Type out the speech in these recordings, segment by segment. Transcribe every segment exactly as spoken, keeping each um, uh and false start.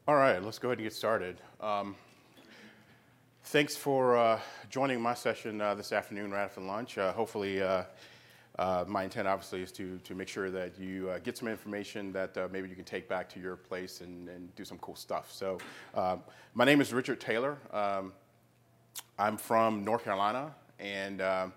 All right, let's go ahead and get started. Um, thanks for uh, joining my session uh, this afternoon right after lunch. Uh, hopefully, uh, uh, my intent obviously is to, to make sure that you uh, get some information that uh, maybe you can take back to your place and, and do some cool stuff. So uh, my name is Richard Taylor. Um, I'm from North Carolina, and uh,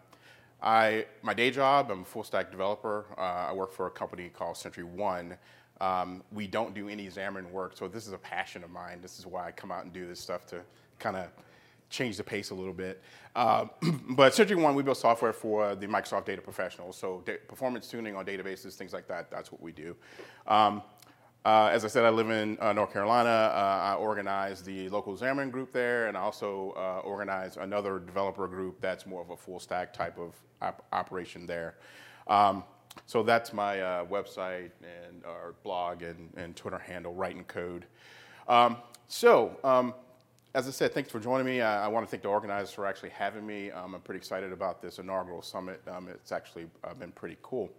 I my day job, I'm a full stack developer. Uh, I work for a company called Century One. Um, we don't do any Xamarin work, so this is a passion of mine. This is why I come out and do this stuff to kind of change the pace a little bit. Uh, but Century One, we build software for the Microsoft data professionals, so da- performance tuning on databases, things like that, that's what we do. Um, uh, as I said, I live in uh, North Carolina. Uh, I organize the local Xamarin group there, and I also uh, organize another developer group that's more of a full stack type of op- operation there. Um, So that's my uh, website and our blog and, and Twitter handle, Writing Code. Um, so, um, as I said, thanks for joining me. I, I want to thank the organizers for actually having me. Um, I'm pretty excited about this inaugural summit. Um, it's actually uh, been pretty cool.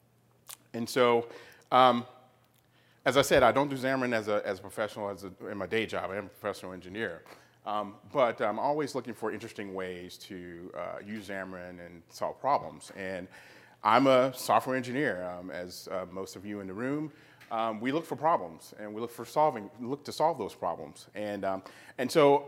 And so, um, as I said, I don't do Xamarin as a, as a professional as a, in my day job. I am a professional engineer. Um, but I'm always looking for interesting ways to uh, use Xamarin and solve problems. And I'm a software engineer, um, as uh, most of you in the room. Um, we look for problems, and we look for solving, look to solve those problems. And um, and so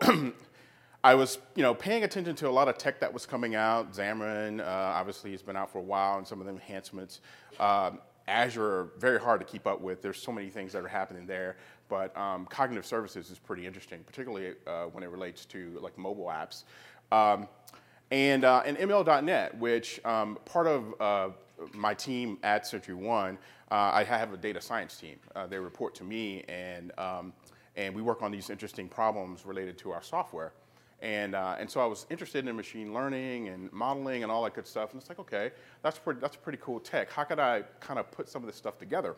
I was, you know, paying attention to a lot of tech that was coming out. Xamarin, uh, obviously, it's been out for a while, and some of the enhancements. Um, Azure, very hard to keep up with. There's so many things that are happening there. But um, cognitive services is pretty interesting, particularly uh, when it relates to like mobile apps. Um, And, uh, and M L dot net, which um, part of uh, my team at Century One, uh, I have a data science team. Uh, they report to me, and, um, and we work on these interesting problems related to our software. And, uh, and so I was interested in machine learning and modeling and all that good stuff. And it's like, okay, that's pretty, that's pretty cool tech. How could I kind of put some of this stuff together?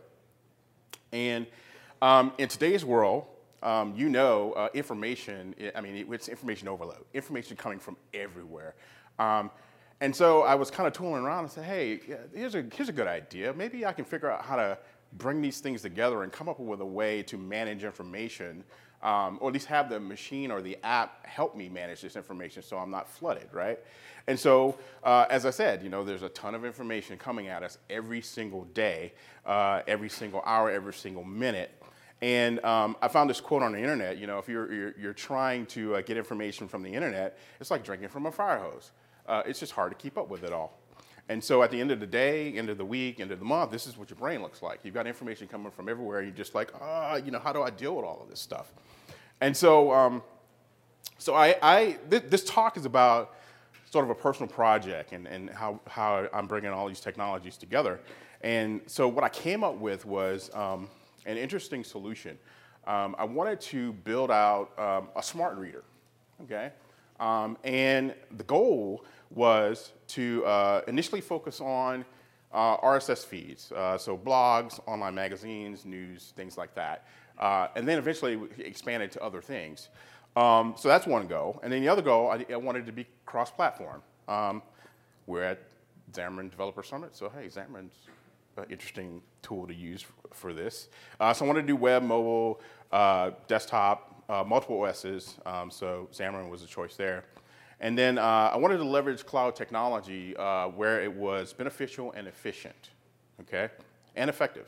And um, in today's world, Um, you know, uh, information, I mean, it, it's information overload, information coming from everywhere. Um, and so I was kind of tooling around and said, hey, here's a, here's a good idea. Maybe I can figure out how to bring these things together and come up with a way to manage information, um, or at least have the machine or the app help me manage this information so I'm not flooded, right? And so, uh, as I said, you know, there's a ton of information coming at us every single day, uh, every single hour, every single minute. And um, I found this quote on the internet. You know, if you're you're, you're trying to uh, get information from the internet, it's like drinking from a fire hose. Uh, it's just hard to keep up with it all. And so at the end of the day, end of the week, end of the month, this is what your brain looks like. You've got information coming from everywhere. You're just like, ah, you know, how do I deal with all of this stuff? And so, um, so I, I th- this talk is about sort of a personal project and, and how how I'm bringing all these technologies together. And so what I came up with was Um, an interesting solution. Um, I wanted to build out um, a smart reader, okay? Um, and the goal was to uh, initially focus on uh, R S S feeds, uh, so blogs, online magazines, news, things like that. Uh, and then eventually expand it to other things. Um, so that's one goal. And then the other goal, I, I wanted to be cross-platform. Um, we're at Xamarin Developer Summit, so hey, Xamarin's an interesting tool to use for this. Uh, so I wanted to do web, mobile, uh, desktop, uh, multiple O Ss, um, so Xamarin was a choice there. And then uh, I wanted to leverage cloud technology uh, where it was beneficial and efficient, okay, and effective.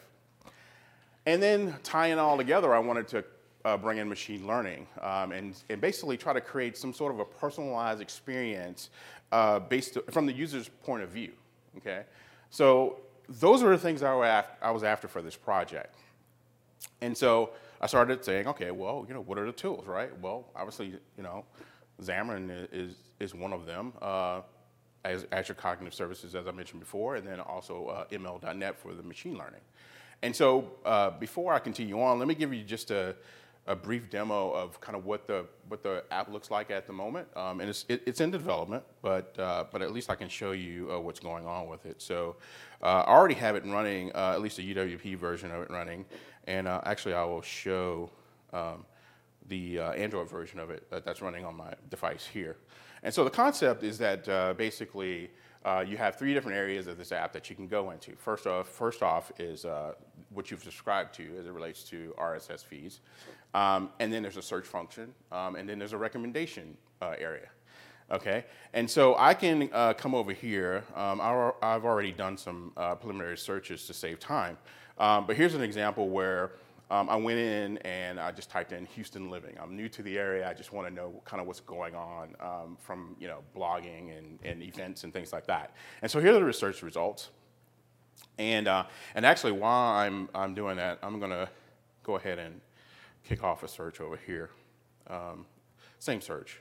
And then tying it all together, I wanted to uh, bring in machine learning um, and, and basically try to create some sort of a personalized experience uh, based from the user's point of view, okay? So those are the things I was after for this project. And so I started saying, okay, well, you know, what are the tools, right? Well, obviously, you know, Xamarin is, is one of them, uh, as Azure Cognitive Services, as I mentioned before, and then also uh, M L dot net for the machine learning. And so uh, before I continue on, let me give you just a, a brief demo of kind of what the what the app looks like at the moment. Um, and it's it, it's in development, but uh, but at least I can show you uh, what's going on with it. So uh, I already have it running, uh, at least a U W P version of it running. And uh, actually, I will show um, the uh, Android version of it that, that's running on my device here. And so the concept is that uh, basically uh, you have three different areas of this app that you can go into. First off, first off is uh, what you've subscribed to as it relates to R S S feeds. Um, and then there's a search function, um, and then there's a recommendation uh, area. Okay, and so I can uh, come over here. Um, I've already done some uh, preliminary searches to save time. Um, but here's an example where um, I went in and I just typed in Houston living. I'm new to the area. I just want to know kind of what's going on um, from you know blogging and, and events and things like that. And so here are the research results. And uh, and actually, while I'm I'm doing that, I'm going to go ahead and kick off a search over here. Um, same search.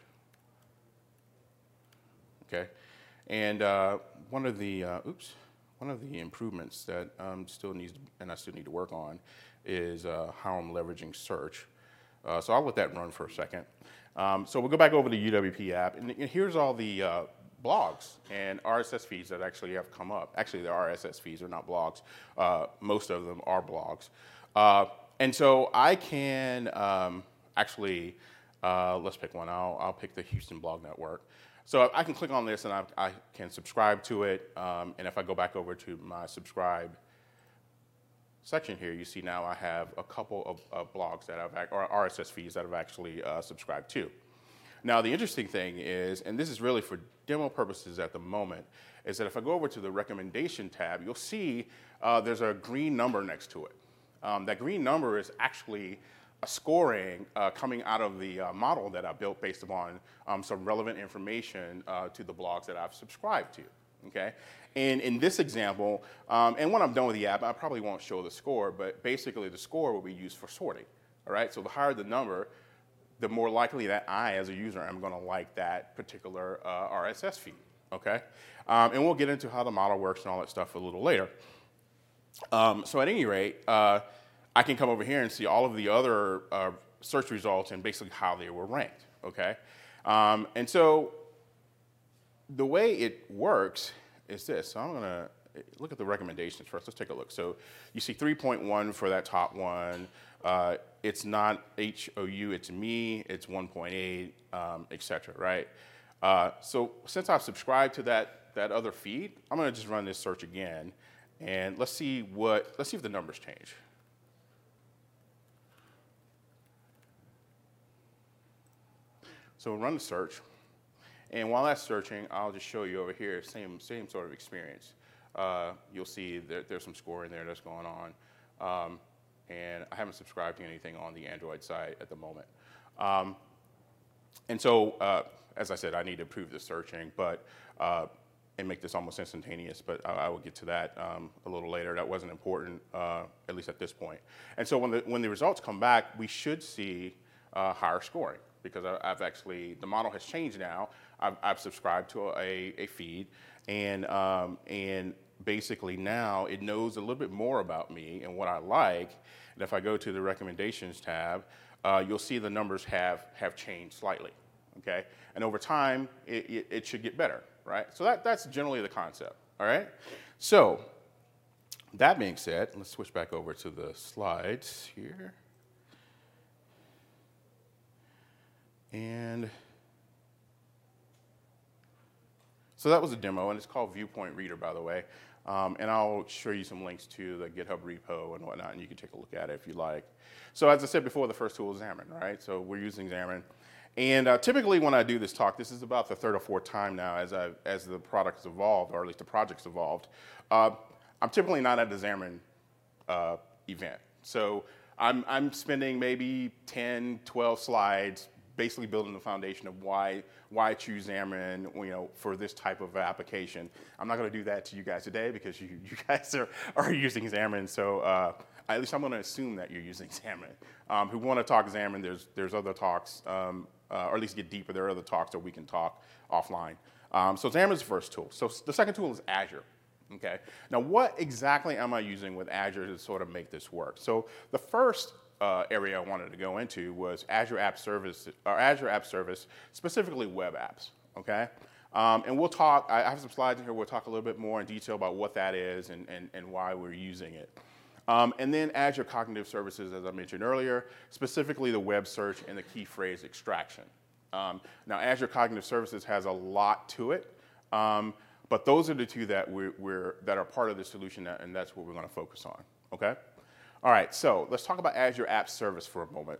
Okay, and uh, one of the uh, oops, one of the improvements that um, still needs to, and I still need to work on is uh, how I'm leveraging search. Uh, so I'll let that run for a second. Um, so we'll go back over to the U W P app, and, and here's all the uh, blogs and R S S feeds that actually have come up. Actually, the R S S feeds are not blogs. Uh, most of them are blogs, uh, and so I can um, actually uh, let's pick one. I'll I'll pick the Houston Blog Network. So I can click on this and I, I can subscribe to it. Um, and if I go back over to my subscribe section here, you see now I have a couple of, of blogs that I've, or R S S feeds that I've actually uh, subscribed to. Now the interesting thing is, and this is really for demo purposes at the moment, is that if I go over to the recommendation tab, you'll see uh, there's a green number next to it. Um, that green number is actually a scoring uh, coming out of the uh, model that I built based upon um, some relevant information uh, to the blogs that I've subscribed to, okay? And in this example, um, and when I'm done with the app, I probably won't show the score, but basically the score will be used for sorting, all right? So the higher the number, the more likely that I, as a user, am gonna like that particular uh, R S S feed, okay? Um, and we'll get into how the model works and all that stuff a little later. Um, so at any rate, uh, I can come over here and see all of the other uh, search results and basically how they were ranked, okay? Um, and so the way it works is this. So I'm gonna look at the recommendations first. Let's take a look. So you see three point one for that top one. Uh, it's not H O U, it's me, it's one point eight, um, et cetera, right? Uh, so since I've subscribed to that, that other feed, I'm gonna just run this search again, and let's see what, let's see if the numbers change. So we'll run the search, and while that's searching, I'll just show you over here, same, same sort of experience. Uh, you'll see that there's some scoring there that's going on, um, and I haven't subscribed to anything on the Android side at the moment. Um, and so, uh, as I said, I need to improve the searching, but uh, and make this almost instantaneous, but I, I will get to that um, a little later. That wasn't important, uh, at least at this point. And so when the, when the results come back, we should see uh, higher scoring, because I, I've actually, the model has changed now. I've, I've subscribed to a, a feed, and, um, and basically now it knows a little bit more about me and what I like. And if I go to the recommendations tab, uh, you'll see the numbers have, have changed slightly, okay? And over time, it, it, it should get better, right? So that, that's generally the concept, all right? So that being said, let's switch back over to the slides here. And so that was a demo, and it's called Viewpoint Reader, by the way. Um, and I'll show you some links to the GitHub repo and whatnot, and you can take a look at it if you like. So as I said before, the first tool is Xamarin, right? So we're using Xamarin. And uh, typically when I do this talk, this is about the third or fourth time now as, I, as the product's evolved, or at least the project's evolved. Uh, I'm typically not at the Xamarin uh, event. So I'm, I'm spending maybe ten, twelve slides basically building the foundation of why why I choose Xamarin, you know, for this type of application. I'm not going to do that to you guys today because you, you guys are, are using Xamarin, so uh, at least I'm going to assume that you're using Xamarin. Um, who want to talk Xamarin, there's there's other talks, um, uh, or at least get deeper. There are other talks that we can talk offline. Um, so Xamarin's the first tool. So the second tool is Azure. Okay. Now, what exactly am I using with Azure to sort of make this work? So the first Uh, area I wanted to go into was Azure App Service, or Azure App Service, specifically web apps, okay? Um, and we'll talk, I have some slides in here, we'll talk a little bit more in detail about what that is and, and, and why we're using it. Um, and then Azure Cognitive Services, as I mentioned earlier, specifically the web search and the key phrase extraction. Um, now, Azure Cognitive Services has a lot to it. Um, But those are the two that we're, we're that are part of the solution, that, and that's what we're going to focus on. Okay. All right. So let's talk about Azure App Service for a moment.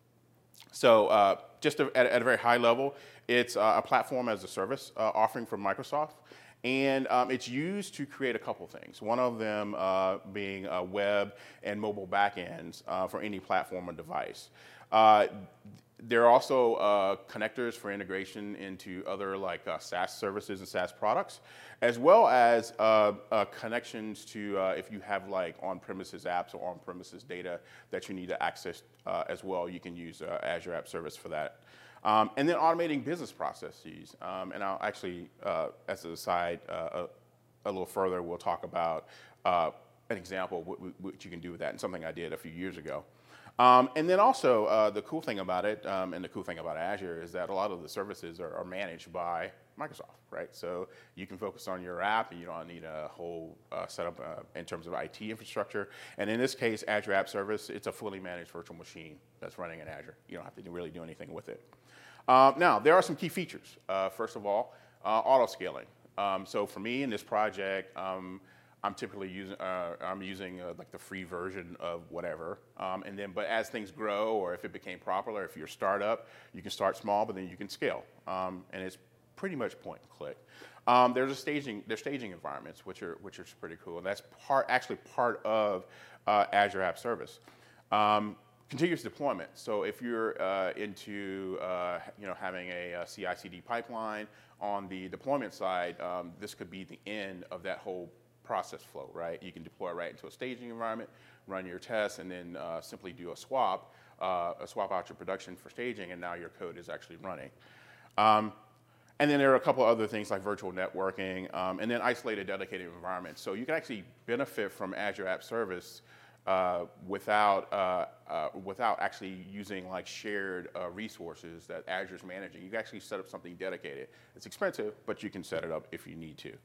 So uh, just at, at a very high level, it's uh, a platform as a service uh, offering from Microsoft. And um, it's used to create a couple things. One of them uh, being uh, web and mobile backends uh, for any platform or device. Uh, there are also uh, connectors for integration into other like uh, SaaS services and SaaS products, as well as uh, uh, connections to uh, if you have like on-premises apps or on-premises data that you need to access uh, as well. You can use uh, Azure App Service for that. Um, and then automating business processes. Um, and I'll actually, uh, as an aside, uh, a, a little further, we'll talk about uh, an example of what, what you can do with that, and something I did a few years ago. Um, and then also, uh, the cool thing about it, um, and the cool thing about Azure, is that a lot of the services are, are managed by Microsoft, right? So you can focus on your app, and you don't need a whole uh, setup uh, in terms of I T infrastructure. And in this case, Azure App Service, it's a fully managed virtual machine that's running in Azure. You don't have to really do anything with it. Um, now, there are some key features. Uh, first of all, uh, auto-scaling. Um, so for me in this project, um, I'm typically using, uh, I'm using uh, like the free version of whatever. Um, and then, but as things grow, or if it became popular, if you're a startup, you can start small, but then you can scale. Um, and it's pretty much point and click. Um, there's a staging, there's staging environments, which are, which are pretty cool. And that's part, actually part of uh, Azure App Service. Um, Continuous deployment. So if you're uh, into uh, you know, having a, a C I C D pipeline on the deployment side, um, this could be the end of that whole process flow, right? You can deploy right into a staging environment, run your tests, and then uh, simply do a swap, uh, a swap out your production for staging, and now your code is actually running. Um, and then there are a couple other things like virtual networking, um, and then isolated dedicated environments. So you can actually benefit from Azure App Service Uh, without uh, uh, without actually using like shared uh, resources that Azure's managing. You can actually set up something dedicated. It's expensive, but you can set it up if you need to.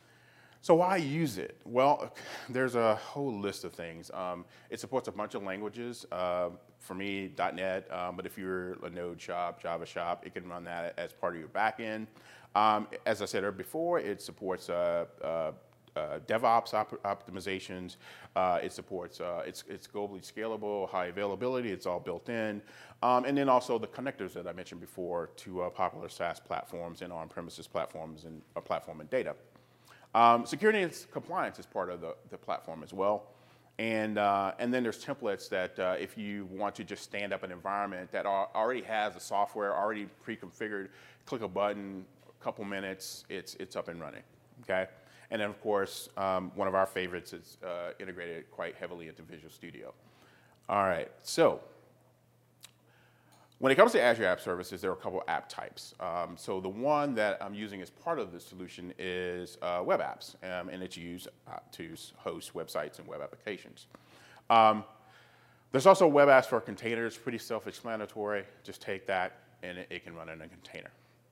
So why use it? Well, there's a whole list of things. Um, it supports a bunch of languages. Uh, for me, dot net, um, but if you're a Node shop, Java shop, it can run that as part of your backend. Um, as I said before, it supports uh, uh, Uh, DevOps op optimizations. Uh, it supports, uh, it's, it's globally scalable, high availability, it's all built in. Um, and then also the connectors that I mentioned before to uh, popular SaaS platforms and on-premises platforms and uh, platform and data. Um, security and compliance is part of the, the platform as well. And, uh, and then there's templates that uh, if you want to just stand up an environment that already has the software already pre-configured, click a button, a couple minutes, it's, it's up and running, okay? And then, of course, um, one of our favorites is uh, integrated quite heavily into Visual Studio. All right, so when it comes to Azure App Services, there are a couple app types. Um, so the one that I'm using as part of the solution is uh, web apps, um, and it's used uh, to host websites and web applications. Um, there's also web apps for containers, pretty self-explanatory. Just take that, and it, it can run in a container.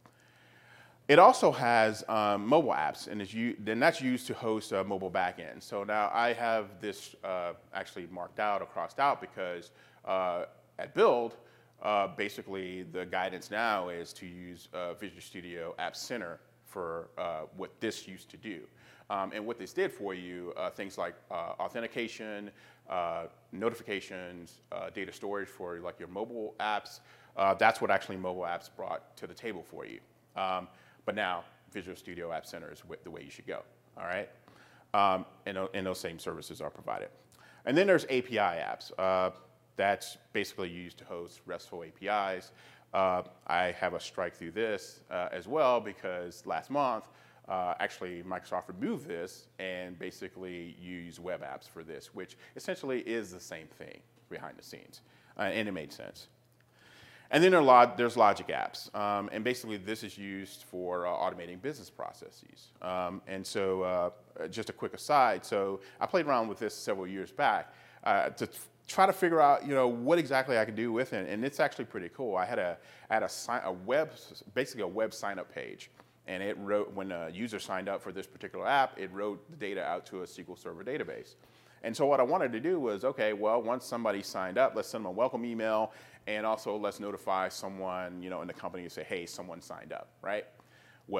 It also has um, mobile apps, and then that's used to host a mobile backend. So now I have this uh, actually marked out or crossed out because uh, at Build, uh, basically the guidance now is to use uh, Visual Studio App Center for uh, what this used to do. Um, and what this did for you, uh, things like uh, authentication, uh, notifications, uh, data storage for like your mobile apps, uh, that's what actually mobile apps brought to the table for you. Um, But now, Visual Studio App Center is the way you should go, all right? Um, and, and those same services are provided. And then there's A P I apps. Uh, that's basically used to host RESTful A P Is. Uh, I have a strike through this uh, as well because last month, uh, actually Microsoft removed this and basically use web apps for this, which essentially is the same thing behind the scenes. Uh, and it made sense. And then there are log there's logic apps, um, and basically this is used for uh, automating business processes. Um, and so uh, just a quick aside, so I played around with this several years back uh, to try to figure out, you know, what exactly I could do with it, and it's actually pretty cool. I had a, I had a, a web, basically a web sign-up page, and it wrote, when a user signed up for this particular app, it wrote the data out to a S Q L Server database. And so what I wanted to do was, okay, well, once somebody signed up, let's send them a welcome email, and also let's notify someone, you know, in the company and say, hey, someone signed up, right? Well,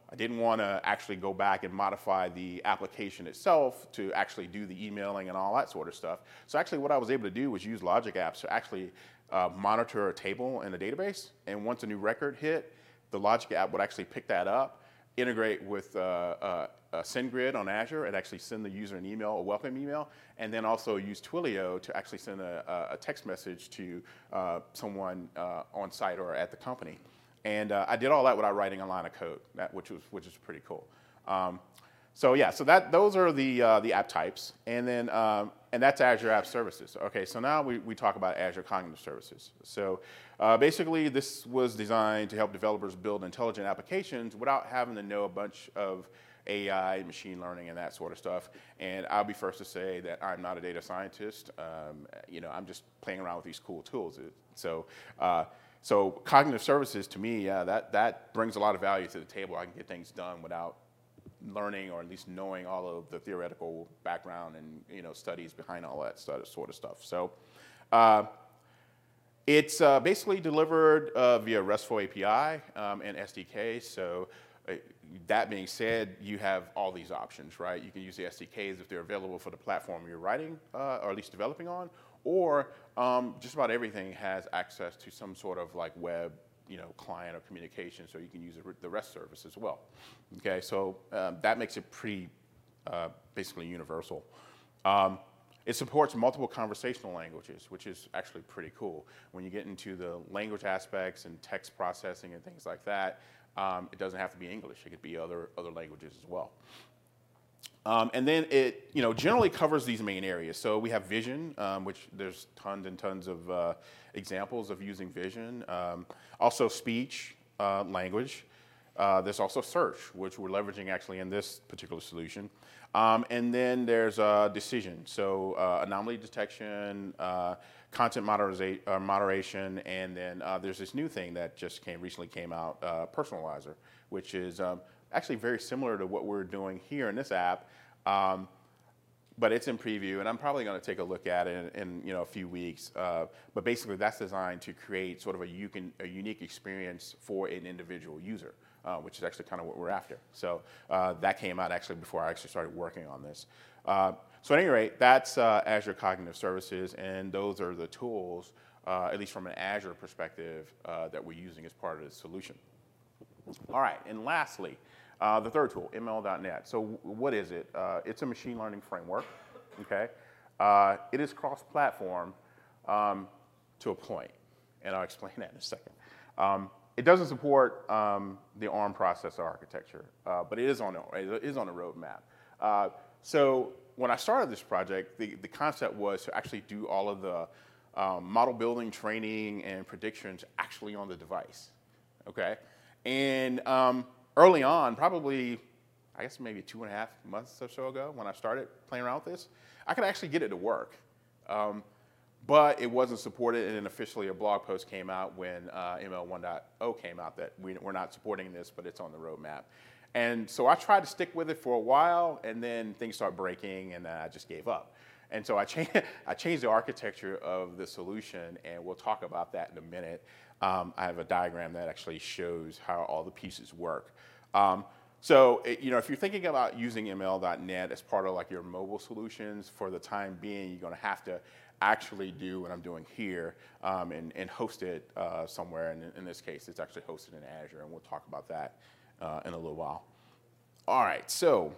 I didn't want to actually go back and modify the application itself to actually do the emailing and all that sort of stuff. So actually what I was able to do was use Logic Apps to actually uh, monitor a table in a database. And once a new record hit, the Logic app would actually pick that up, integrate with uh, uh, uh, SendGrid on Azure, and actually send the user an email, a welcome email, and then also use Twilio to actually send a, a text message to uh, someone uh, on site or at the company. And uh, I did all that without writing a line of code, that, which was which is pretty cool. Um, so yeah, so that those are the uh, the app types, and then um, and that's Azure App Services. Okay, so now we, we talk about Azure Cognitive Services. So uh, basically, this was designed to help developers build intelligent applications without having to know a bunch of A I, machine learning, and that sort of stuff. And I'll be first to say that I'm not a data scientist. Um, you know, I'm just playing around with these cool tools. So. Uh, So cognitive services, to me, yeah, that, that brings a lot of value to the table. I can get things done without learning or at least knowing all of the theoretical background and you know studies behind all that sort of stuff. So uh, it's uh, basically delivered uh, via RESTful A P I um, and S D K. So uh, that being said, you have all these options, right? You can use the S D Ks if they're available for the platform you're writing uh, or at least developing on, or um, just about everything has access to some sort of like web, you know, client or communication, so you can use the REST service as well. Okay, so um, that makes it pretty uh, basically universal. Um, it supports multiple conversational languages, which is actually pretty cool. When you get into the language aspects and text processing and things like that, um, it doesn't have to be English. It could be other other languages as well. Um, and then it, you know, generally covers these main areas. So we have vision, um, which there's tons and tons of uh, examples of using vision. Um, also speech, uh, language. Uh, there's also search, which we're leveraging actually in this particular solution. Um, and then there's uh, decision. So uh, anomaly detection, uh, content moderation, uh, moderation, and then uh, there's this new thing that just came recently came out, uh, personalizer, which is um, actually very similar to what we're doing here in this app, um, but it's in preview, and I'm probably going to take a look at it in, in you know a few weeks. Uh, but basically, that's designed to create sort of a, you can, a unique experience for an individual user, uh, which is actually kind of what we're after. So uh, that came out actually before I actually started working on this. Uh, so at any rate, that's uh, Azure Cognitive Services, and those are the tools, uh, at least from an Azure perspective, uh, that we're using as part of this solution. All right, and lastly, uh, the third tool, M L dot net. So what is it? Uh, it's a machine learning framework, okay? Uh, it is cross-platform um, to a point, and I'll explain that in a second. Um, it doesn't support um, the ARM processor architecture, uh, but it is on a, it is on a roadmap. Uh, so when I started this project, the, the concept was to actually do all of the um, model building, training, and predictions actually on the device, okay? And um, early on, probably, I guess maybe two and a half months or so ago, when I started playing around with this, I could actually get it to work. Um, but it wasn't supported, and then officially a blog post came out when uh, M L one point oh came out that we, we're not supporting this, but it's on the roadmap. And so I tried to stick with it for a while, and then things started breaking, and I just gave up. And so I, cha I changed the architecture of the solution, and we'll talk about that in a minute. Um, I have a diagram that actually shows how all the pieces work. Um, so, it, you know, if you're thinking about using M L dot net as part of like your mobile solutions, for the time being, you're going to have to actually do what I'm doing here um, and, and host it uh, somewhere. And in this case, it's actually hosted in Azure, and we'll talk about that uh, in a little while. All right, so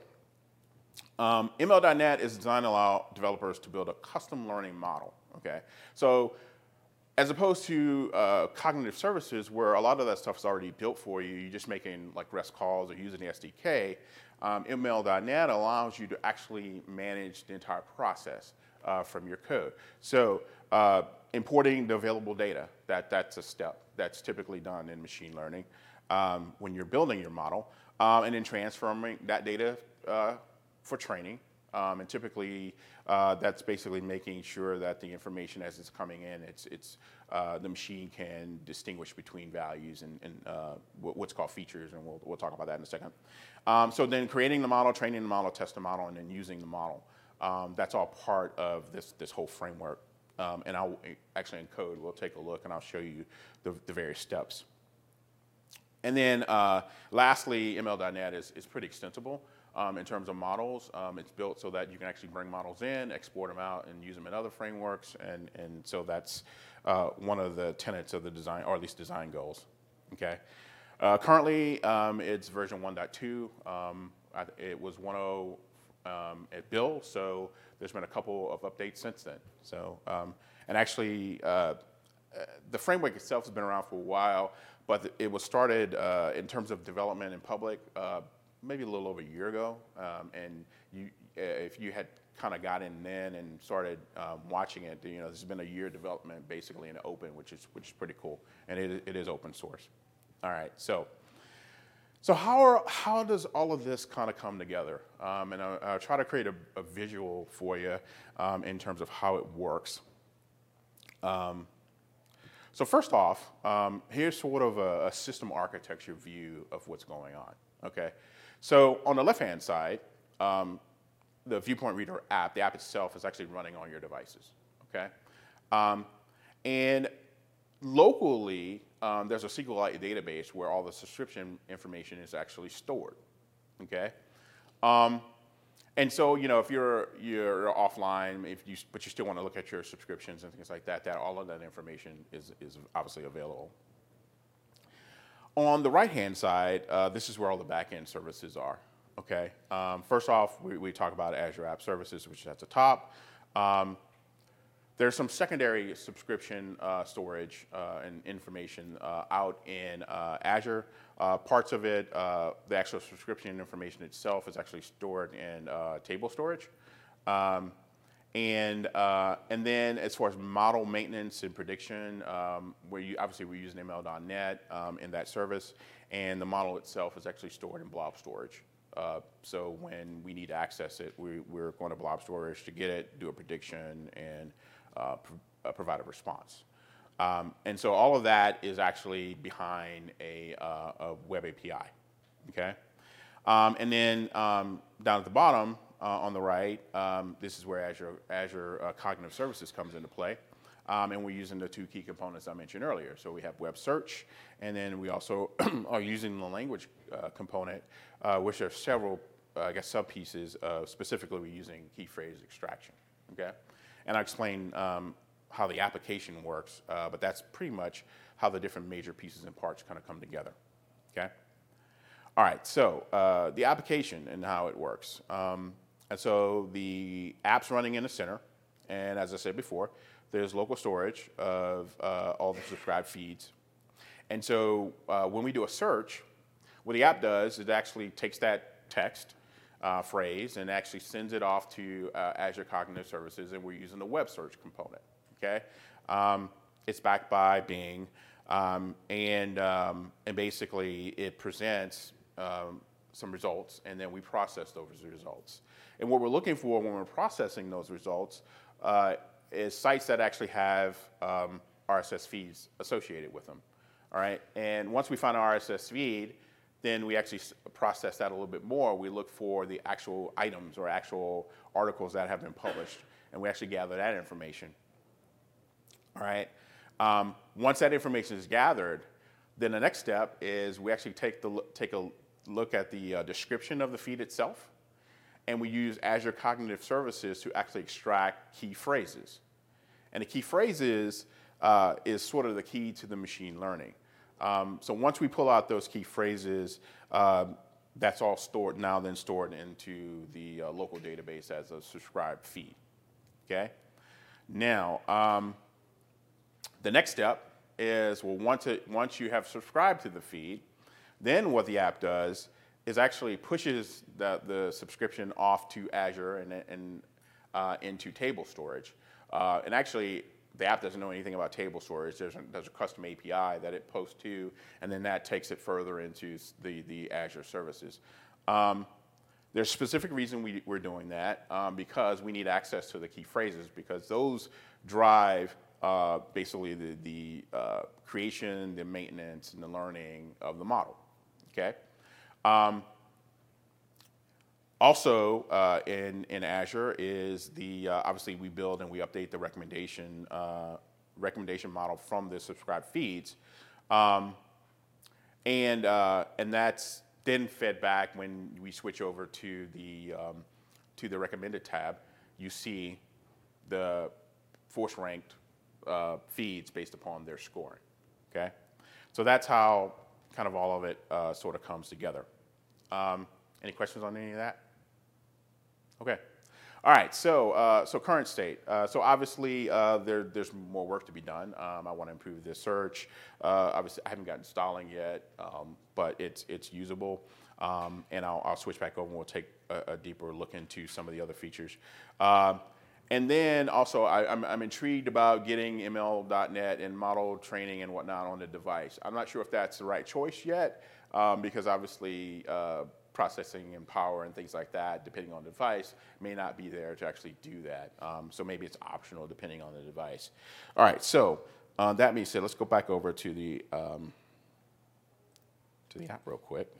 um, M L dot net is designed to allow developers to build a custom learning model. Okay, so as opposed to uh, cognitive services, where a lot of that stuff is already built for you, you're just making like REST calls or using the S D K, um, M L dot net allows you to actually manage the entire process uh, from your code. So uh, importing the available data, that, that's a step that's typically done in machine learning um, when you're building your model, um, and then transforming that data uh, for training. Um, and typically, uh, that's basically making sure that the information as it's coming in, it's, it's, uh, the machine can distinguish between values and, and uh, what's called features, and we'll, we'll talk about that in a second. Um, so then creating the model, training the model, test the model, and then using the model. Um, that's all part of this, this whole framework. Um, and I'll actually in code, we'll take a look, and I'll show you the, the various steps. And then uh, lastly, M L dot net is, is pretty extensible um, in terms of models. Um, it's built so that you can actually bring models in, export them out, and use them in other frameworks. And, and so that's uh, one of the tenets of the design, or at least design goals. Okay. Uh, currently, um, it's version one point two. Um, it was one point oh um, at build, so there's been a couple of updates since then. So, um, and actually, uh, the framework itself has been around for a while, but it was started uh, in terms of development in public uh, maybe a little over a year ago. Um, and you, if you had kind of got in then and started um, watching it, you know, there's been a year of development basically in the open, which is which is pretty cool, and it, it is open source. All right, so so how are, how does all of this kind of come together? Um, and I'll, I'll try to create a, a visual for you um, in terms of how it works. Um, So first off, um, here's sort of a, a system architecture view of what's going on, okay? So on the left-hand side, um, the Viewpoint Reader app, the app itself is actually running on your devices, okay? Um, and locally, um, there's a SQLite database where all the subscription information is actually stored, okay? Um, And so, you know, if you're you're offline, if you but you still want to look at your subscriptions and things like that, that all of that information is is obviously available. On the right-hand side, uh, this is where all the back-end services are. Okay. Um, first off, we, we talk about Azure App Services, which is at the top. Um, there's some secondary subscription uh, storage uh, and information uh, out in uh, Azure. Uh, parts of it, uh, the actual subscription information itself is actually stored in uh, table storage. Um, and uh, and then as far as model maintenance and prediction, um, where you obviously we're using M L dot net um, in that service, and the model itself is actually stored in blob storage. Uh, so when we need to access it, we, we're going to blob storage to get it, do a prediction, and uh, pr- uh, provide a response. Um, and so all of that is actually behind a, uh, a web A P I, okay? Um, and then um, down at the bottom uh, on the right, um, this is where Azure, Azure uh, Cognitive Services comes into play. Um, and we're using the two key components I mentioned earlier. So we have web search, and then we also are using the language uh, component, uh, which are several, uh, I guess, sub-pieces. Uh, specifically, we're using key phrase extraction, okay? And I'll explain um, how the application works, uh, but that's pretty much how the different major pieces and parts kind of come together, okay? All right, so uh, the application and how it works. Um, and so the app's running in the center, and as I said before, there's local storage of uh, all the subscribed feeds. And so uh, when we do a search, what the app does is it actually takes that text uh, phrase and actually sends it off to uh, Azure Cognitive Services, and we're using the web search component. Okay, um, it's backed by Bing, um, and um, and basically it presents um, some results, and then we process those results. And what we're looking for when we're processing those results uh, is sites that actually have um, R S S feeds associated with them. All right, and once we find an R S S feed, then we actually process that a little bit more. We look for the actual items or actual articles that have been published, and we actually gather that information. All right. Um, once that information is gathered, then the next step is we actually take the take a look at the uh, description of the feed itself, and we use Azure Cognitive Services to actually extract key phrases. And the key phrases uh, is sort of the key to the machine learning. Um, so once we pull out those key phrases, um, that's all stored now, then stored into the uh, local database as a subscribed feed. Okay. Now. Um, The next step is, well, once, it, once you have subscribed to the feed, then what the app does is actually pushes the, the subscription off to Azure and, and uh, into table storage. Uh, and actually, the app doesn't know anything about table storage. There's a, there's a custom A P I that it posts to, and then that takes it further into the, the Azure services. Um, there's a specific reason we, we're doing that, um, because we need access to the key phrases, because those drive Uh, basically the, the uh, creation, the maintenance, and the learning of the model, okay? Um, also uh, in, in Azure is the, uh, obviously we build and we update the recommendation, uh, recommendation model from the subscribed feeds. Um, And, uh, and that's then fed back when we switch over to the, um, to the recommended tab. You see the force ranked uh, feeds based upon their scoring. Okay, so that's how kind of all of it uh, sort of comes together. Um, any questions on any of that? Okay. All right, so uh, so current state. Uh, so obviously uh, there, there's more work to be done. Um, I want to improve the search. Uh, obviously, I haven't gotten stalling yet, um, but it's it's usable. Um, and I'll, I'll switch back over and we'll take a, a deeper look into some of the other features. Um, and then also, I, I'm, I'm intrigued about getting M L dot net and model training and whatnot on the device. I'm not sure if that's the right choice yet, um, because obviously uh, processing and power and things like that, depending on the device, may not be there to actually do that. Um, so maybe it's optional depending on the device. All right, so uh, that being said, let's go back over to the um, to the app real quick.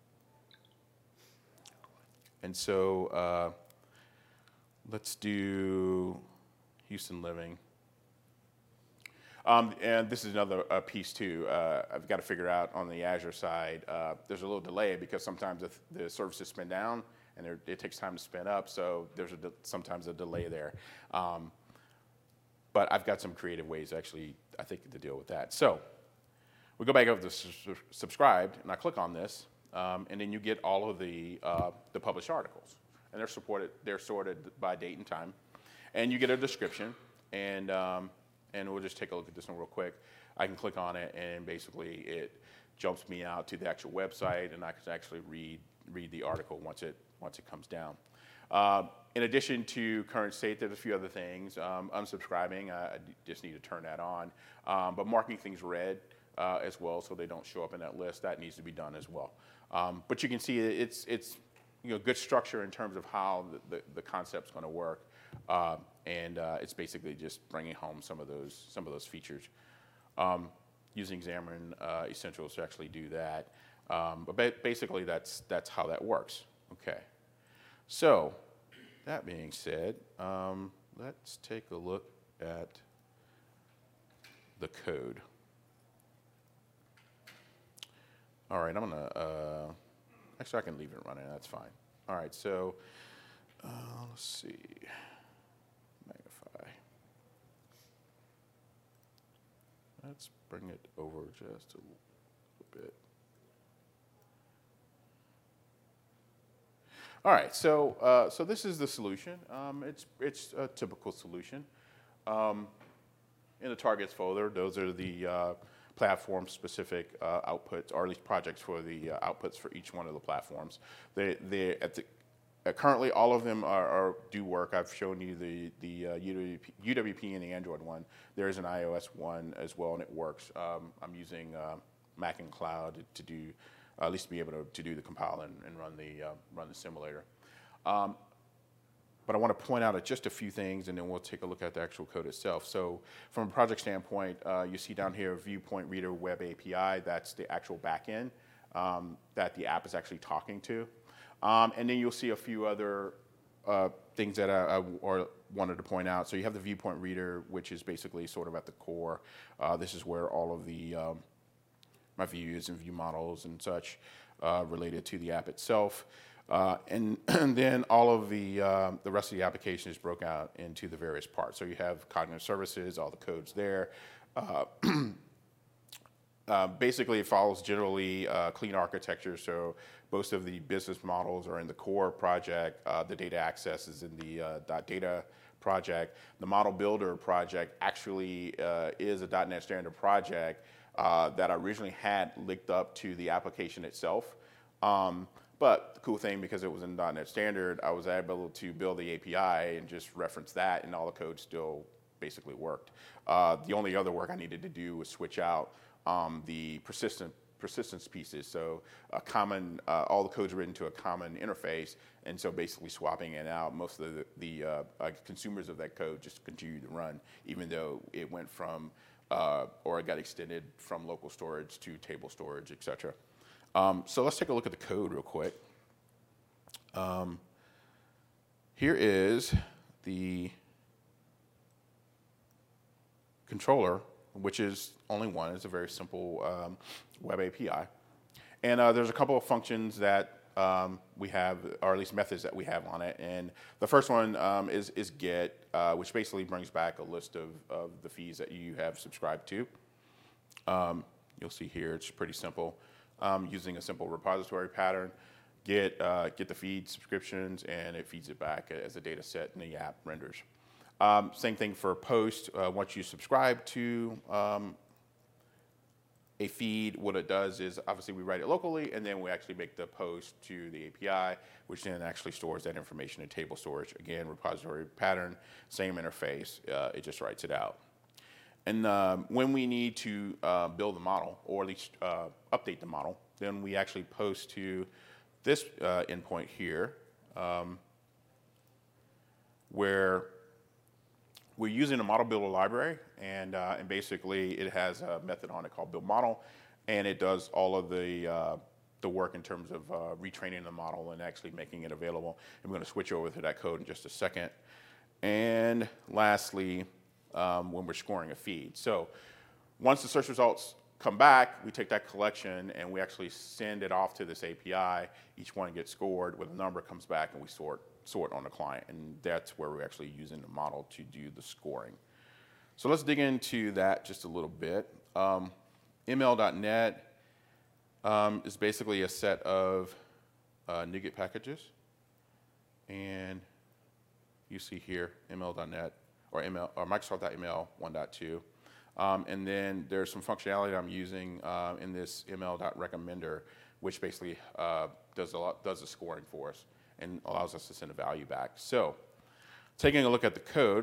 And so uh, let's do Houston Living. Um, and this is another uh, piece too. Uh, I've got to figure out on the Azure side, uh, there's a little delay because sometimes the, the services spin down and there, it takes time to spin up. So there's a de- sometimes a delay there. Um, but I've got some creative ways actually, I think, to deal with that. So we go back over to su- subscribed and I click on this. Um, and then you get all of the uh, the published articles, and they're supported. They're sorted by date and time, and you get a description. And um, and we'll just take a look at this one real quick. I can click on it, and basically it jumps me out to the actual website, and I can actually read read the article once it once it comes down. Uh, in addition to current state, there's a few other things. Um, unsubscribing, I, I just need to turn that on, um, but marking things red uh, as well, so they don't show up in that list. That needs to be done as well. Um, but you can see it's it's you know good structure in terms of how the, the, the concept's going to work, uh, and uh, it's basically just bringing home some of those some of those features. Um, using Xamarin uh, Essentials to actually do that, um, but ba- basically that's that's how that works. Okay, so that being said, um, let's take a look at the code. All right, I'm gonna, uh, actually I can leave it running, that's fine. All right, so uh, let's see, magnify. Let's bring it over just a little bit. All right, so uh, so this is the solution. Um, it's it's a typical solution. Um, in the targets folder, those are the uh, platform-specific uh, outputs, or at least projects for the uh, outputs for each one of the platforms. They, they at the, uh, currently, all of them are, are do work. I've shown you the the uh, U W P, U W P and the Android one. There is an iOS one as well, and it works. Um, I'm using uh, Mac and Cloud to do, uh, at least to be able to, to do the compile and, and run the uh, run the simulator. Um, But I want to point out just a few things, and then we'll take a look at the actual code itself. So from a project standpoint, uh, you see down here, Viewpoint Reader Web A P I. That's the actual backend um, that the app is actually talking to. Um, and then you'll see a few other uh, things that I, I or wanted to point out. So you have the Viewpoint Reader, which is basically sort of at the core. Uh, this is where all of the um, my views and view models and such uh, related to the app itself. Uh, and, and then all of the uh, the rest of the application is broken out into the various parts. So you have cognitive services, all the codes there. Uh, uh, basically, it follows generally uh, clean architecture. So most of the business models are in the core project. Uh, the data access is in the uh, .data project. The model builder project actually uh, is a .NET Standard project uh, that I originally had linked up to the application itself. Um, But the cool thing, because it was in .NET Standard, I was able to build the A P I and just reference that, and all the code still basically worked. Uh, the only other work I needed to do was switch out um, the persistent persistence pieces. So a common, uh, all the code's written to a common interface, and so basically swapping it out, most of the, the uh, uh, consumers of that code just continue to run, even though it went from, uh, or it got extended from local storage to table storage, et cetera. Um, so let's take a look at the code real quick. Um, here is the controller, which is only one. It's a very simple um, web A P I. And uh, there's a couple of functions that um, we have, or at least methods that we have on it. And the first one um, is, is get, uh, which basically brings back a list of, of the feeds that you have subscribed to. Um, you'll see here, it's pretty simple. Um, using a simple repository pattern, get, uh, get the feed subscriptions, and it feeds it back as a data set, and the app renders. Um, same thing for post. Uh, once you subscribe to um, a feed, what it does is obviously we write it locally, and then we actually make the post to the A P I, which then actually stores that information in table storage. Again, repository pattern, same interface, uh, it just writes it out. And um, when we need to uh, build the model, or at least uh, update the model, then we actually post to this uh, endpoint here, um, where we're using a model builder library, and, uh, and basically it has a method on it called build model, and it does all of the, uh, the work in terms of uh, retraining the model and actually making it available. And we're going to switch over to that code in just a second. And lastly, um, when we're scoring a feed. So once the search results come back, we take that collection and we actually send it off to this A P I. Each one gets scored with a number, comes back, and we sort sort on the client, and that's where we're actually using the model to do the scoring. So let's dig into that just a little bit. Um, M L dot net um, is basically a set of uh, NuGet packages, and you see here M L dot net or M L or Microsoft dot M L one point two, um, and then there's some functionality I'm using uh, in this M L dot recommender, which basically uh, does a lot, does the scoring for us and allows us to send a value back. So taking a look at the code,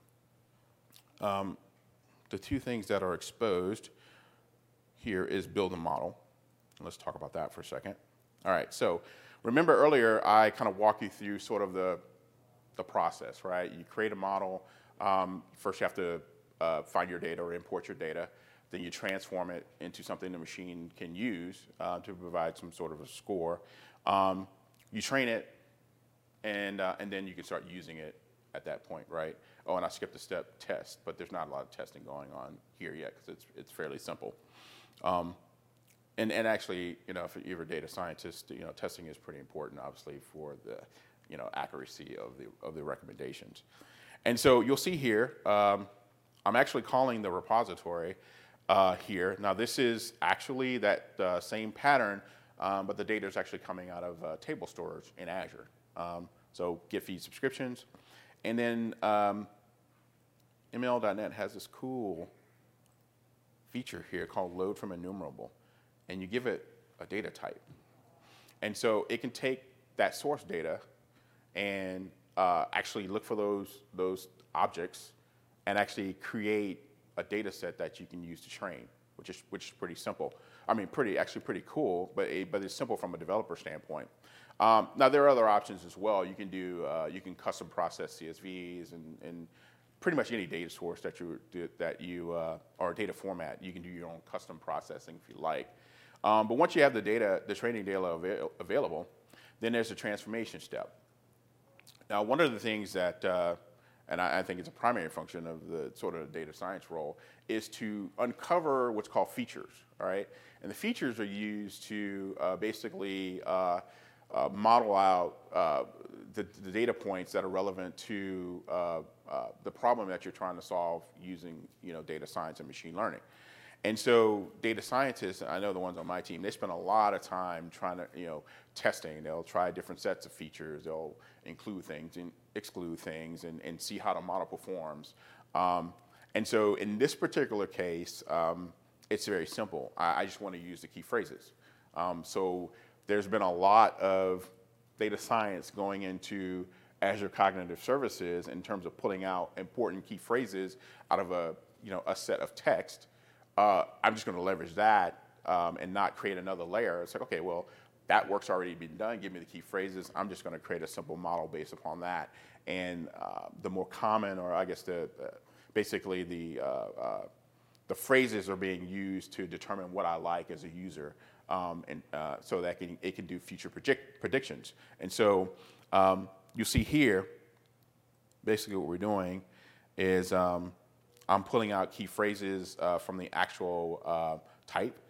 um, the two things that are exposed here is build a model. Let's talk about that for a second. All right, so remember earlier I kind of walked you through sort of the, the process, right? You create a model. Um, first you have to uh, find your data or import your data. Then you transform it into something the machine can use uh, to provide some sort of a score. Um, you train it, and, uh, and then you can start using it at that point, right? Oh, and I skipped a step, test, but there's not a lot of testing going on here yet because it's, it's fairly simple. Um, and, and actually, you know, if you're a data scientist, you know, testing is pretty important, obviously, for the, you know, accuracy of the, of the recommendations. And so you'll see here, um, I'm actually calling the repository uh, here. Now, this is actually that uh, same pattern, um, but the data is actually coming out of uh, table storage in Azure. Um, so get feed subscriptions. And then um, M L dot net has this cool feature here called load from enumerable. And you give it a data type. And so it can take that source data and uh, actually look for those, those objects and actually create a data set that you can use to train, which is, which is pretty simple. I mean, pretty, actually pretty cool, but, it, but it's simple from a developer standpoint. Um, now, there are other options as well. You can do, uh, you can custom process C S Vs and, and pretty much any data source that you, that you uh, or data format, you can do your own custom processing if you like. Um, but once you have the data, the training data avail available, then there's a transformation step. Now, one of the things that, uh, and I, I think it's a primary function of the sort of data science role, is to uncover what's called features, all right? And the features are used to uh, basically uh, uh, model out uh, the, the data points that are relevant to uh, uh, the problem that you're trying to solve using, you know, data science and machine learning. And so data scientists, I know the ones on my team, they spend a lot of time trying to, you know, testing. They'll try different sets of features. They'll include things and exclude things and, and see how the model performs. Um, and so in this particular case, um, it's very simple. I, I just want to use the key phrases. Um, so there's been a lot of data science going into Azure Cognitive Services in terms of pulling out important key phrases out of a, you know, a set of text. Uh, I'm just going to leverage that um, and not create another layer. It's like, okay, well, that work's already been done. Give me the key phrases. I'm just going to create a simple model based upon that. And uh, the more common, or I guess the uh, basically the uh, uh, the phrases are being used to determine what I like as a user, um, and uh, so that can, it can do future predict predictions. And so um, you see here, basically what we're doing is um, I'm pulling out key phrases uh, from the actual uh, type,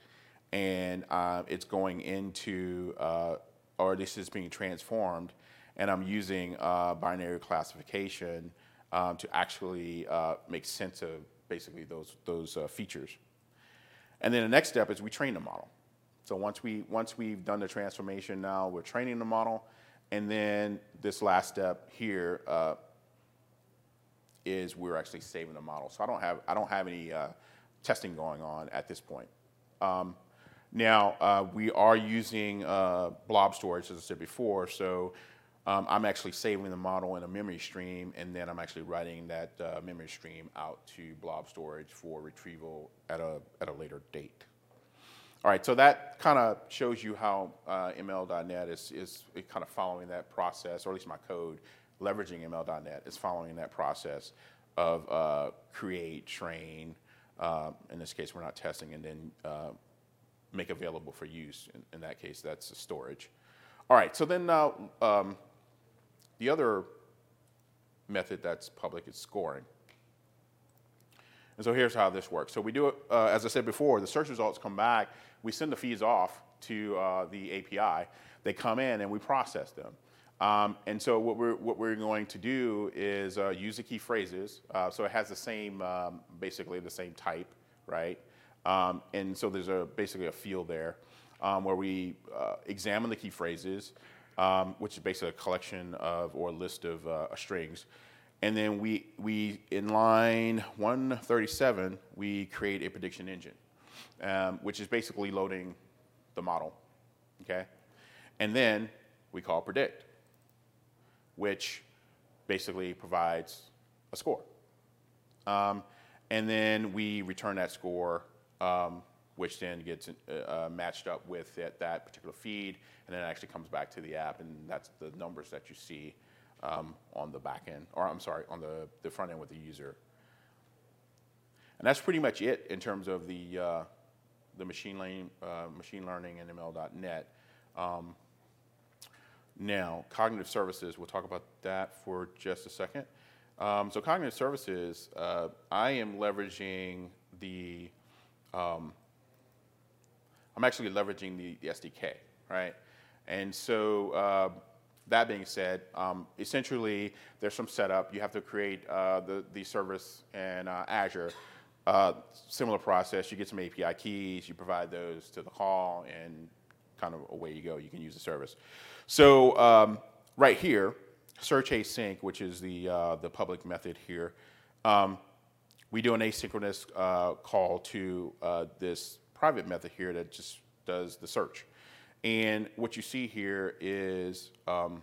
and uh, it's going into, uh, or this is being transformed, and I'm using uh, binary classification um, to actually uh, make sense of basically those those uh, features. And then the next step is we train the model. So once we once we've done the transformation, now we're training the model, and then this last step here uh, is we're actually saving the model. So I don't have I don't have any uh, testing going on at this point. Um, now uh, we are using uh, blob storage, as I said before. So um, I'm actually saving the model in a memory stream, and then I'm actually writing that uh, memory stream out to blob storage for retrieval at a at a later date. All right, so that kind of shows you how uh, M L dot net is, is kind of following that process, or at least my code leveraging M L dot net is following that process of uh, create, train, uh, in this case we're not testing, and then uh, make available for use. In, in that case, that's the storage. All right, so then now um, the other method that's public is scoring. And so here's how this works. So we do it, uh, as I said before, the search results come back. We send the feeds off to uh, the A P I. They come in and we process them. Um, and so what we're, what we're going to do is uh, use the key phrases. Uh, so it has the same, um, basically the same type, right? Um, and so there's a, basically a field there um, where we uh, examine the key phrases, um, which is basically a collection of or a list of uh, strings. And then we, we, in line one thirty-seven, we create a prediction engine, um, which is basically loading the model, okay? And then we call predict, which basically provides a score. Um, and then we return that score, um, which then gets uh, matched up with that, that particular feed, and then it actually comes back to the app, and that's the numbers that you see Um, on the back end, or I'm sorry, on the, the front end with the user. And that's pretty much it in terms of the, uh, the machine learning, uh, machine learning and M L dot net. Um, now, cognitive services, we'll talk about that for just a second. Um, so cognitive services, uh, I am leveraging the, um, I'm actually leveraging the, the S D K, right? And so, uh, that being said, um, essentially there's some setup. You have to create uh, the, the service in uh, Azure. Uh, similar process, you get some A P I keys, you provide those to the call, and kind of away you go. You can use the service. So um, right here, search async, which is the, uh, the public method here, um, we do an asynchronous uh, call to uh, this private method here that just does the search. And what you see here is um,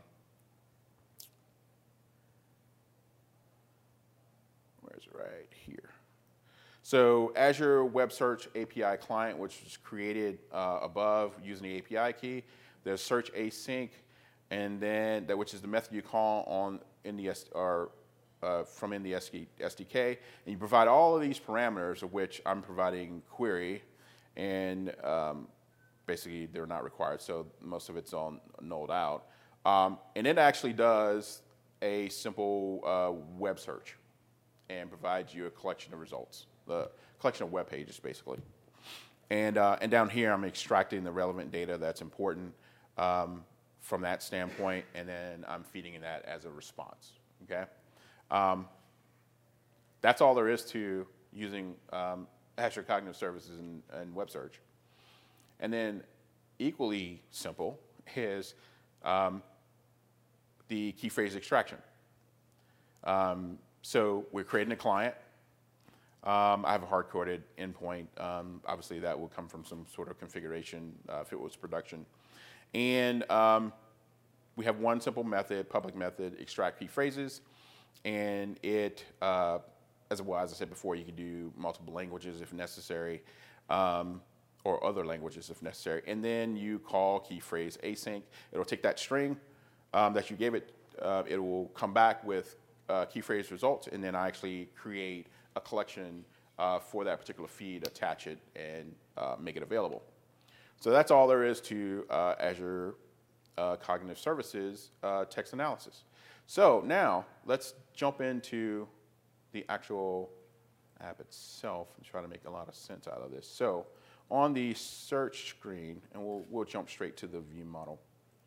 where is it? Right here. So Azure Web Search A P I client, which was created uh, above using the A P I key. There's search async, and then that which is the method you call on in the or uh, from in the S D K, and you provide all of these parameters, of which I'm providing query, and um, basically, they're not required, so most of it's all nulled out. Um, and it actually does a simple uh, web search and provides you a collection of results, the collection of web pages, basically. And, uh, and down here, I'm extracting the relevant data that's important um, from that standpoint, and then I'm feeding that as a response, okay? Um, that's all there is to using um, Azure Cognitive Services and, and web search. And then equally simple is um, the key phrase extraction. Um, so we're creating a client. Um, I have a hard-coded endpoint. Um, obviously, that will come from some sort of configuration uh, if it was production. And um, we have one simple method, public method, extract key phrases. And it, uh, as well as I said before, you can do multiple languages if necessary. Um, or other languages if necessary, and then you call key phrase async. It'll take that string um, that you gave it, uh, it will come back with uh, key phrase results, and then I actually create a collection uh, for that particular feed, attach it, and uh, make it available. So that's all there is to uh, Azure uh, Cognitive Services uh, text analysis. So now let's jump into the actual app itself and try to make a lot of sense out of this. So on the search screen, and we'll, we'll jump straight to the view model.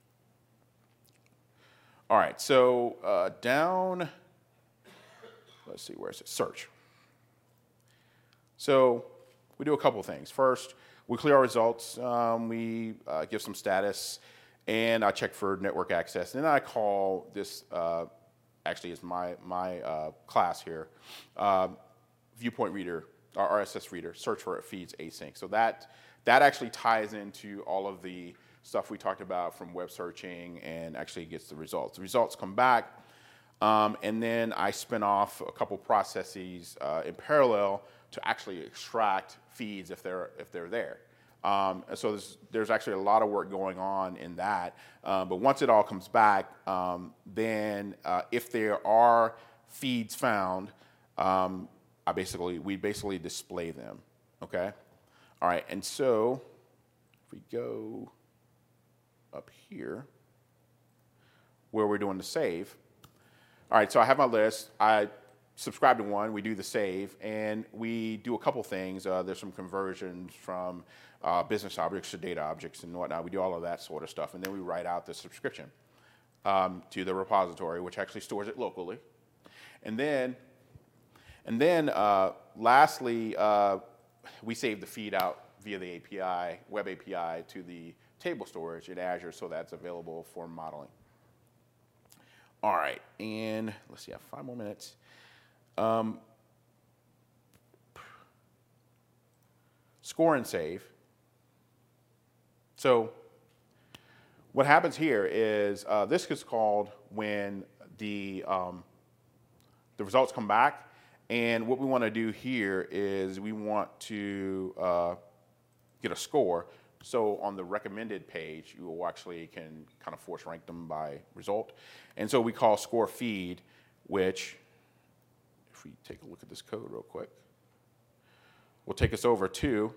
All right, so uh, down, let's see, where is it? Search. So we do a couple of things. First, we clear our results. Um, we uh, give some status, and I check for network access. And then I call this, uh, actually is my, my uh, class here, uh, viewpoint reader, or R S S reader, search for it feeds async. So that, that actually ties into all of the stuff we talked about from web searching and actually gets the results. The results come back, um, and then I spin off a couple processes uh, in parallel to actually extract feeds if they're if they're there. Um, and so there's, there's actually a lot of work going on in that. Uh, but once it all comes back, um, then uh, if there are feeds found, um, I basically we basically display them. Okay. All right. And so if we go up here, where we're doing the save. All right. So I have my list. I subscribe to one, we do the save, and we do a couple things. Uh, there's some conversions from uh, business objects to data objects and whatnot. We do all of that sort of stuff, and then we write out the subscription um, to the repository, which actually stores it locally. And then, and then uh, lastly, uh, we save the feed out via the A P I, web A P I, to the table storage in Azure, so that's available for modeling. All right, and let's see, I have five more minutes. Um, score and save. So what happens here is uh, this is called when the, um, the results come back. And what we want to do here is we want to uh, get a score. So on the recommended page, you actually can kind of force rank them by result. And so we call score feed, which, if we take a look at this code real quick, will take us over to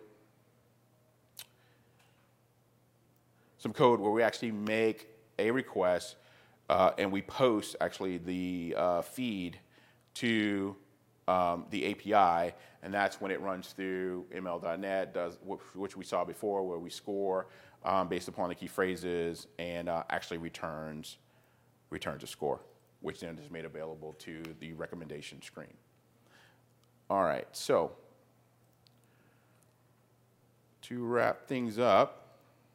some code where we actually make a request uh, and we post actually the uh, feed to um, the A P I, and that's when it runs through M L dot net, does which we saw before, where we score um, based upon the key phrases and uh, actually returns returns a score, which then is made available to the recommendation screen. All right, so to wrap things up,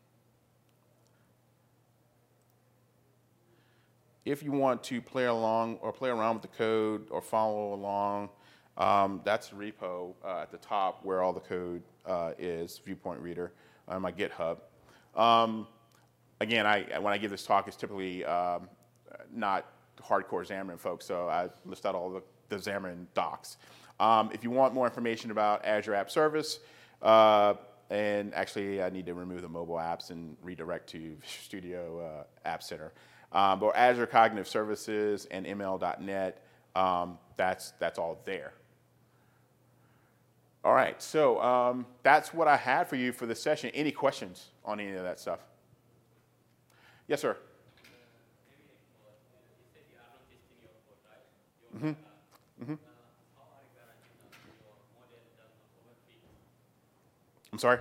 if you want to play along or play around with the code or follow along, um, that's the repo uh, at the top where all the code uh, is, Viewpoint Reader, on my GitHub. Um, again, I, when I give this talk, it's typically um, not hardcore Xamarin folks, so I list out all the, the Xamarin docs. Um, if you want more information about Azure App Service, uh, and actually I need to remove the mobile apps and redirect to Visual Studio uh, App Center. Um, but Azure Cognitive Services and M L dot net, um, that's, that's all there. All right, so um, that's what I had for you for this session. Any questions on any of that stuff? Yes, sir. Mm-hmm. Mm-hmm. I'm sorry?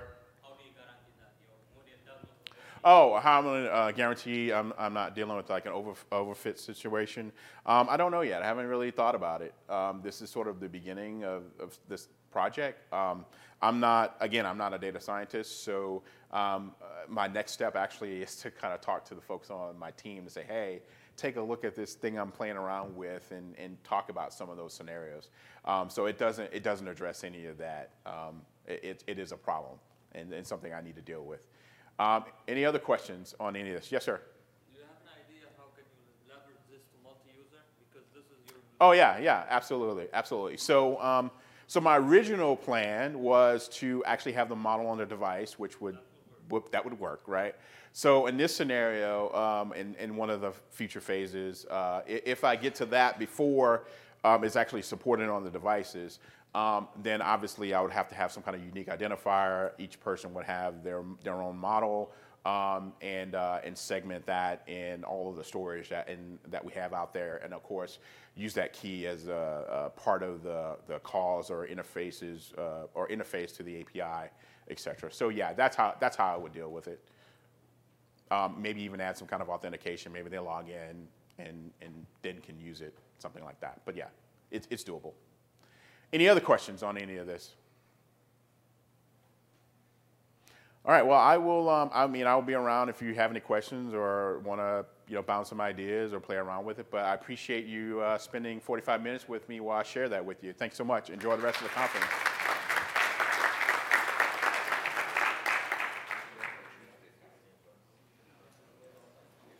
Oh, how I'm going to uh, guarantee I'm, I'm not dealing with like an over, overfit situation? Um, I don't know yet. I haven't really thought about it. Um, this is sort of the beginning of, of this project. Um, I'm not, again, I'm not a data scientist, so um, uh, my next step actually is to kind of talk to the folks on my team to say, hey, take a look at this thing I'm playing around with and, and talk about some of those scenarios. Um, so it doesn't, it doesn't address any of that. Um, it, it is a problem and, and something I need to deal with. Um, any other questions on any of this? Yes, sir. Do you have an idea how can you leverage this to multi-user? Because this is your... Oh, yeah, yeah, absolutely, absolutely. So, um, so my original plan was to actually have the model on the device, which would, would that would work, right? So in this scenario, um, in, in one of the future phases, uh, if I get to that before um, it's actually supported on the devices, Um, then obviously I would have to have some kind of unique identifier. Each person would have their their own model um, and uh, and segment that in all of the storage that in, that we have out there, and of course use that key as a, a part of the the calls or interfaces uh, or interface to the A P I et cetera. So yeah, that's how that's how I would deal with it. Um, maybe even add some kind of authentication. Maybe they log in and and then can use it, something like that. But yeah, it's it's doable. Any other questions on any of this? All right. Well, I will. Um, I mean, I will be around if you have any questions or want to, you know, bounce some ideas or play around with it. But I appreciate you uh, spending forty-five minutes with me while I share that with you. Thanks so much. Enjoy the rest of the conference.